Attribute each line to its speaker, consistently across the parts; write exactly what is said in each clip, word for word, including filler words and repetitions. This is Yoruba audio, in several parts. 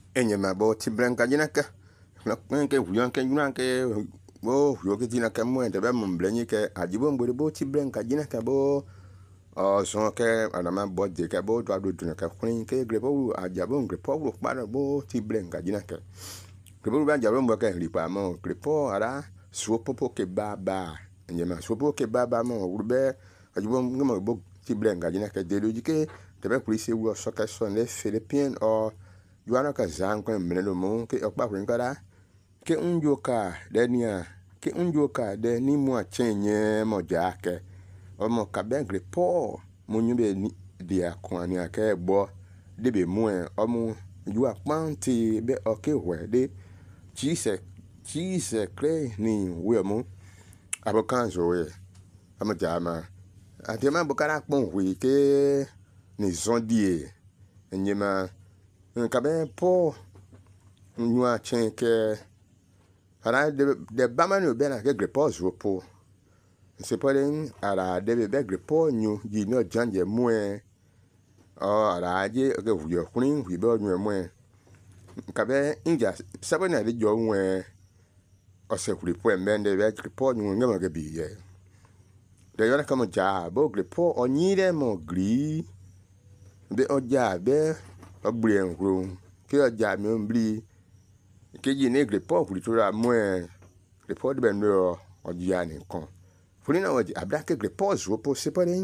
Speaker 1: enye ma bo ti branca jinaka na ke huyan ke yunan ke bo yo ke jinaka mo ente be mo mblenyi ke ajibo mbode bo ti branca jinaka bo o so ke anama bo de ke bo do adu tun ke kun ke gre bo ajabo ngre po bo pa bo ti branca jinaka ke bo ba jabo mo ke ripa mo gre po ara so popo ke baba enye ma so popo ke baba mo urbe ajibo ngmo bo ti branca jinaka de logike te be kulise wo so ke so ne philippine o Juana ka zan ko menelo mo ke okpa kun kara ke unjoka denia ke unjoka de ni mo achenye mo jake o mo ka ben grepo mo nyube ni dia kwani ake gbo de be mu e o mu ju apanti be oke hwe de chise chise kre ni we mo abokanzo we amo jama atema bokara pon hwe ke ni zondie enyema kabe po nwa chen ke ara de de bamanu be na ke grepos ropo se poden ara de be grepo nyu ji no janje mue o ara je ke vuyo kunin wi be nyu mue kabe inja sabona de jo nwe o se kuri po mbende be grepo nyu ngama ke bi ye de yona kama ja bo grepo onyire mo gri be oja be obri enro ke ọjà mi ń bli keji ne grepo kuri to ra mo e grepo de ben ro ọjà nìkan funi na ọjà abda ke grepo zo po se pare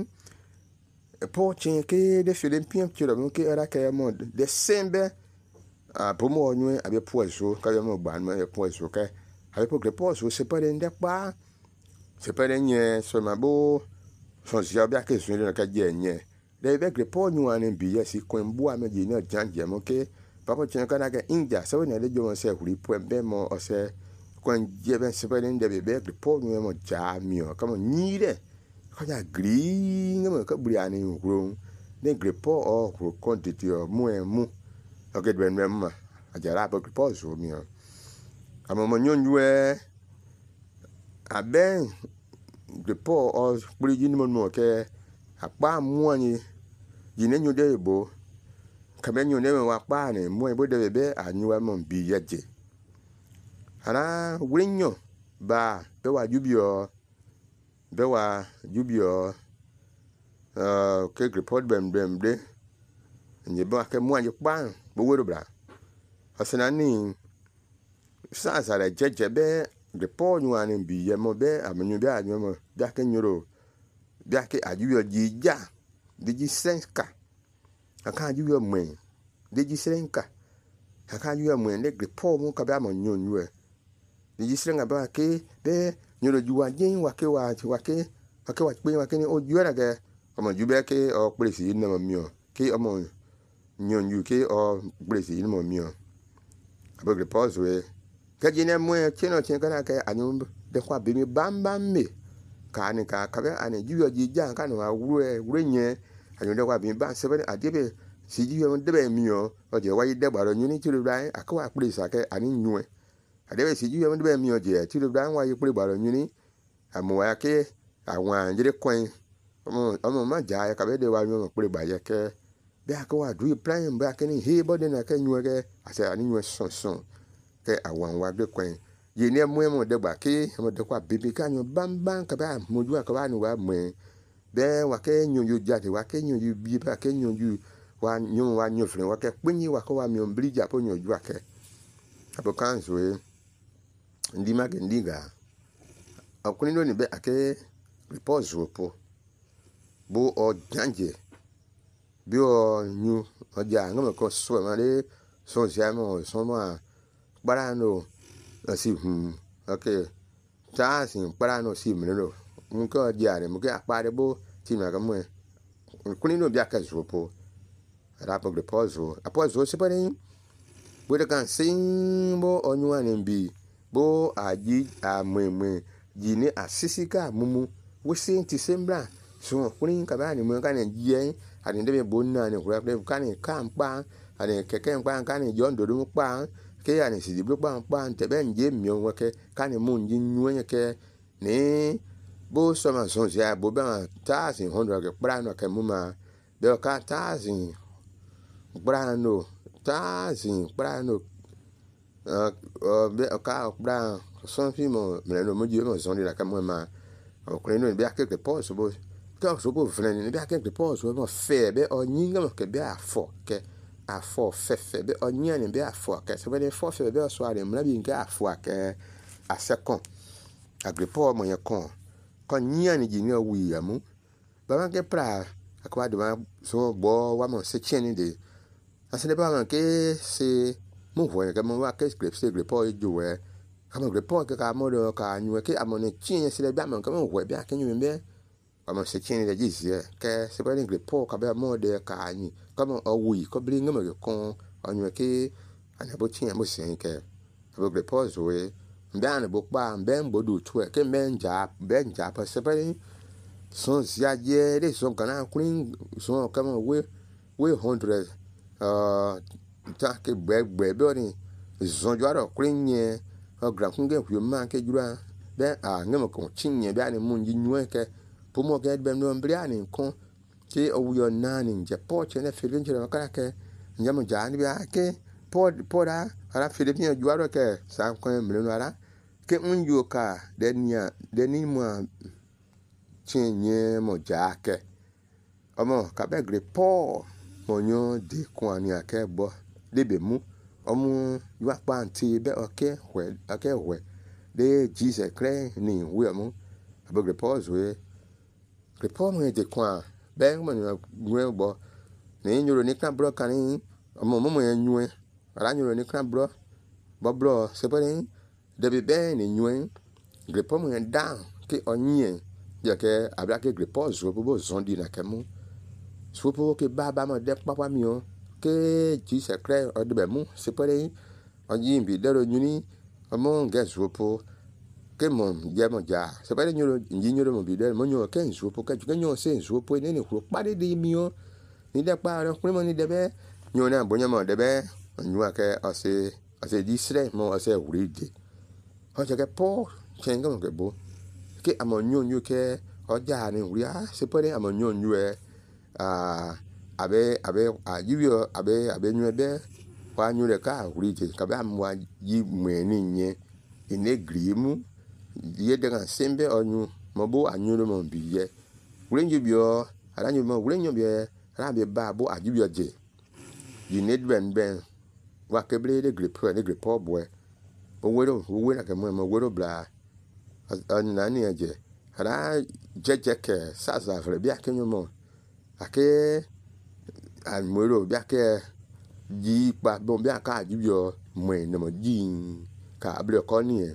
Speaker 1: po chen ke de philippine ti ro mo ke ara ke mo de sembe a pomo onwe abe po zo ka yo mo gba mo e po zo ke abe po grepo zo se pare nde pa se pare nye so ma bo so si abda ke so ni ka je nye de be grepo nyu an bi yesi ko mbu ame ji no janje mo ke papa chen kana ke inja so ne le jo se huri po be mo o se kon je ben se pare nde be be grepo nyu mo ja mi o kama nyire ko ja gri ngam ka bri ani huro ne grepo o huro quantity o mu e mu o ke ben mema ajara po grepo zo mi o amo mo nyonwe aben grepo o bri ji ni mo no ke apa mu ani jine nyu de bo kabe nyu de wa pa ni mu e bo de be anyu wa mo bi yeje ana winyo ba be wa jubio be wa jubio uh ke report bem bem de nyi ba ke mu anyu pa bo woro bra asana ni sa sa le jeje be report nyu ani bi ye mo be amanyu be anyu mo da ke nyuro da ke ajuyo jija digi senka aka juyo mwen digi senka aka juyo mwen le grepo mu ka ba mo nyonwe digi senga ba ke be nyoro juwa jin wa ke wa wa ke wa ke wa pe wa ke ni o juwa ga omo jube ke o presi na mo mio ke omo nyonyu ke o presi na mo mio abo grepo we ka jine mwen cheno chen kana ke anyu de kwa bi mi bam bam me ka ni ka ka be ani juyo jija ka no awure wure nye anyo de kwa bi ba se be adebe si juyo de be mi o o je wa yi de gbaro nyuni ti ru dai akwa pre sa ke ani nyue adebe si juyo de be mi o je ti ru dai wa yi pre gbaro nyuni amu wa ke àwọn anjire kwen omo omo ma ja ka be de wa nyu pre ba ye ke be akwa du plan ba ke ni he bo de na ke nyue ke ase ani nyue son son ke àwọn wa de kwen ye ne mo mo de gba ke mo de kwa bibi ka nyu bam bam ka ba mo ju ka ba ni wa mwe be wa ke nyu yu ja de wa ke nyu yu bi ba ke nyu yu wa nyu wa nyu fre wa ke pinyi wa ko wa mi ombri ja po nyu ju ake abo kan so e ndi ma ke ndiga akuni no ni be ake repose po bo o janje bi o nyu o ja ngam ko so ma le so ja mo so ma barano asi hm okay ta sin barano si melo nko diare mo ke apare bo ti ma ga mo kuni no bia ka zo po ra po repose apo zo se pare bo de kan sin bo onyu an bi bo aji amwe jini asisika mumu wisi ti sembra so kuni ka ba ni mo kan je ani de bo na ni kura de kan kan pa ani keke pa kan ni jo ndo mu pa ke ani si bi pa pa te ben je mi o ke kan ni mu nji nyu ke ni bo so ma so ya bo ba ta sin hundred ke pra no ke mu ma de ka ta sin pra no ta zin pra no uh be ka pra son fi mo me no mo je mo son la ka mo ma o kre no be akeke pause bo ka so bo vren ni be akeke pause mo fe be o nyinga mo ke be afo ke afo fefe be o nya ni be afo ke so be fo fe be o so are mra bi nke afo ke a second agripo mo ye kon kon nya ni ji ni o wi amu ba man ke pra akwa de ma so bo wa mo se chen ni de asene ba man ke se mo ho ke mo wa ke script se agripo ju we kama report ka mo do ka nyu ke amone chin se le ba man ka mo we ba ke nyu be kama se chin le ji se ke se ba ni report ka ba mo de ka nyu kama o wi ko bri ngama ke kon onyu ke ana bo chin mo se ke bo report so we mba na bo pa mba mbo do tu ke menja benja pa se ba ni son sia je de son kana queen son kama we we one hundred uh ta ke gbe gbe be ni zon jo aro queen ye o gra kunge hu ma ke jura be a ngem ko chinye be ani mun jinwe ke pomo ke be no mbri ani kon ke o yo nani je poche ne filin je ma kala ke nyam jani be ke pod poda ara filin ju aro ke san kon mle no ara ke un yo ka de nia de ni mo chinye mo ja ke omo ka be gre po mo nyo de kon ani ake bo de be mu omu ywa panti be oke hwe oke hwe de Jesus kre ni we mu abogre pause we report mo de kwa be mo ni gwe bo ni nyoro ni kan bro kan ni omo mo mo enwe ara nyoro ni kan bro bo bro se pare de be be ni nywe report mo down ke onye je ke abra ke report zo bo zondi na kemu sopo ke baba mo de papa mi o ke Jesus kre o de be mu se pare onyi bi dero nyuni omo nge sopo ke mo je mo ja se pare nyoro nyi nyoro mo bi dero mo nyo ke sopo ke ju nyo se sopo ni ni kuro pare de mi o ni de pa ro kure mo ni de be nyo na bo nya mo de be nyu ake o se o se disre mo o se wuri de o je ke po chenga mo ke bo ke amo nyo nyu ke o ja ni wuri a se pare amo nyo nyu e ah abe abe ajibio abe abe nyu be wa nyu le ka wuri je ka ba mwa yi mwe ni nye ine grimu ye de kan sembe onyu mo bo anyu mo biye wuri nyu bio ara nyu mo wuri nyu be ara be ba bo ajibio je yi ne ben ben wa kebre de gripo de gripo boy o wero o wera ka mo mo wero bla an na ni je ara je je ke sa sa fre bi akenyu mo ake an mwero bi ake ji pa bon bi aka ajibio mwe no mo ji ka abre ko ni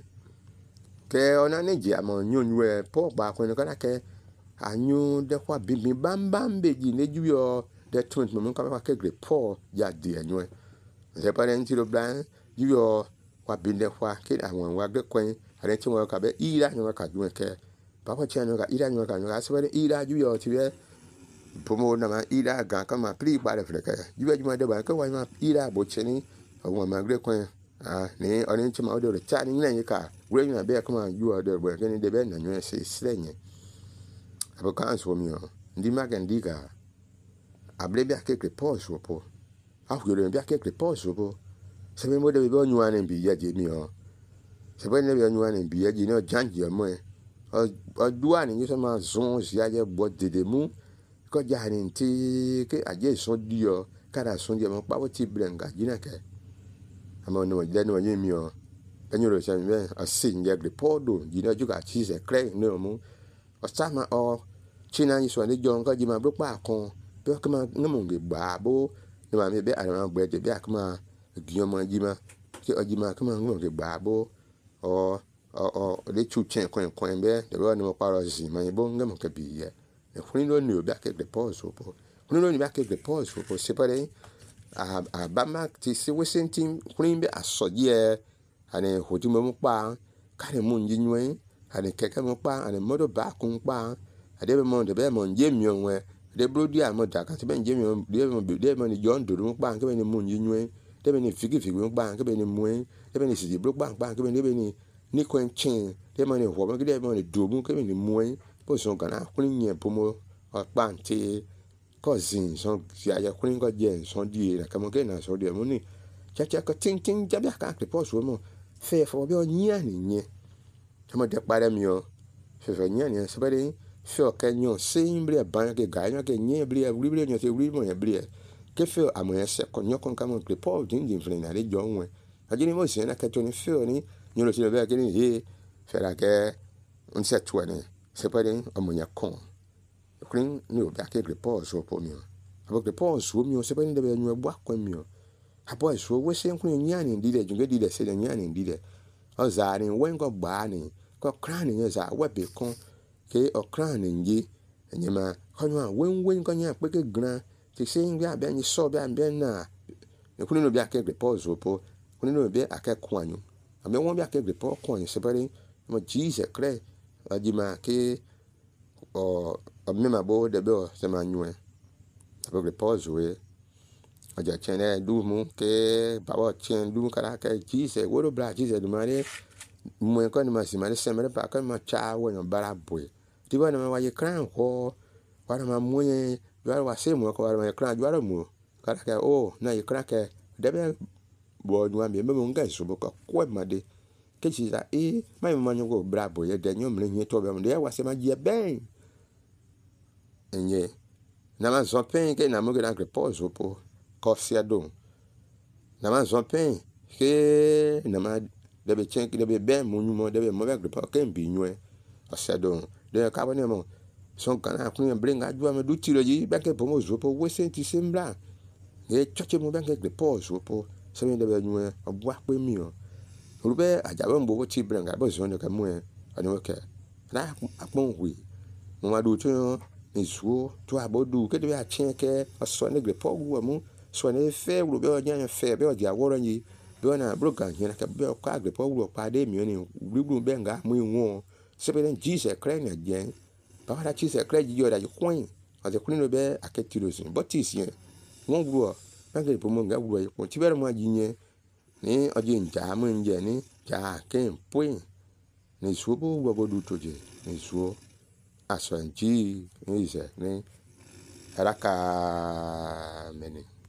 Speaker 1: ke ona ne je amo nyonwe po ba ko ne kana ke anyu de kwa bimbi bam bam be ji ne jubio de twins mo ka ke gre po ya de anyu se pare nti lo blan jubio kwa binde kwa ke awon wa gre kwen are ti won ka be ira nyu ka ju ke pa ko chen ka ira nyu ka nyu ka se pare ira jubio ti be pomo na ma ira ga ka ma pri ba de freka jubio juma de ba ka wa ma ira bo cheni awon ma gre kwen ah ni oni ti ma o de cha ni na ka we na be ka ma ju o de bo ke ni de be na nyu se slenye abo kan so mi o ndi ma ga ndiga abre be akeke pause opo afu de be akeke pause opo se me mo de be onyu an bi ya je mi o se be ne be onyu an bi ya je ni o janji o mo e o duwa ni so ma zon si aje bo dede mu ko ja ni ti ke aje so di o kada so je mo pa wo ti brenga jina ke amo no de no yin mi o enyoro se mi be a sin je repordo jina ju ka chi se kre no mu o sama o china yi so ni jon ka ji ma bro pa kon be ka ma ngamo nge ba bo ni ma me be ara gbe de be akama giyo mo ji ma ke o ji ma ka ma ngamo nge ba bo o o o le chu chen kon kon be de ro ni mo pa ro si ma bo ngamo ka bi ye e fun lo ni o ba ke de pause opo fun lo ni ba ke de pause opo se pare a a ba ma ti se we sentin fun be asoje ane hoti mo pa ka ne mo nji nwe ane keke mo pa ane modo ba kun pa ade be mo de be mo nje mi onwe de brodi a mo da ka se be nje mi de mo de mo ni jon do mo pa ke be ni mo nji nwe de be ni figi figi mo pa ke be ni mo de be ni si bro pa pa ke be ni be ni ni kwen chin de mo ni ho mo ke de mo ni do mo ke be ni mo po so kana kun yin po mo pa nti ko zin son si aya kun ko je son di na kamo ke na so de mo ni cha cha ko tin tin ja bia ka report so mo fe fo bi o nya ni nye mo de pare mi o fe fe nya ni se bere fe o ke nyo sin bri ban ke ga nyo ke nye bri bri bri nyo se bri mo ye bri ke fe amo ye se ko nyo kon kamo report din din fle na le jo nwe ajini mo se na ke to ni fe o ni nyo lo se be ke ni he fe la ke on se to ni se bere amo nya kon krin ni o ba ke report so po mi o abo report so mi o se bere de be nyo bwa kwa mi o abo so we se kun nya ni di de junge di de se de nya ni di de o za ni wen go gba ni ko kran ni za we be kon ke o kran ni nji enyema ko nwa wen wen ko nya pe ke gran ti se ngi abia ni so bia bia na e kun no bia ke report so po kun no bia aka kwanyu ame won bia ke report kwanyu se bere mo Jesus kre ajima ke o o mema bo de be o se ma nyue abo report so e aja chene du mu ke babo chen du kara ke Jesus wo bra Jesus du mare mo ko ni ma si mare se mare pa ka ma cha wo no bara boy ti wa na ma ye kran ko wa na ma mo ye yo wa se mo ko wa ma kran yo mo kara ke o na ye kran ke de be bo du am be mo nga so bo ko ko ma de ke si za e ma mo nyu go bra boy de nyu mre nyi to be mo de wa se ma je ben enye na ma zo pen ke na mo ga report so po ko sia do na ma zo pen ke na ma de be chen de be ben mo nyu mo de be mo be report ke bi nyu e o sia do de ka bo ne mo son kana kun bring aju am du tiro yi be ke po mo zo po we se ti sembla e choche mo be ke report so po se me de be nyu e o bua pe mi o rube aja bo mbo ti bring ga bo zo ne ka mo e ani ke na apon hui mo ma du to Izuo to abodu ke de a chen ke aso ne gre pogu amu so ne fe wo be onya fe be o dia woro yi be na brogan hin ka be kwa gre pogu pa de mi ni gbugbu be nga mu iwon se be Jesus Christ na gen pa wa Jesus Christ ji yo da kwin o de kun no be aketiro sin but is yen won gro na gre po mo nga gro yi ko ti be mo ajinye ni oje nja mu nje ni ja ken point ni subo wo bodu toje ni suo aso nji ni ze ni araka meni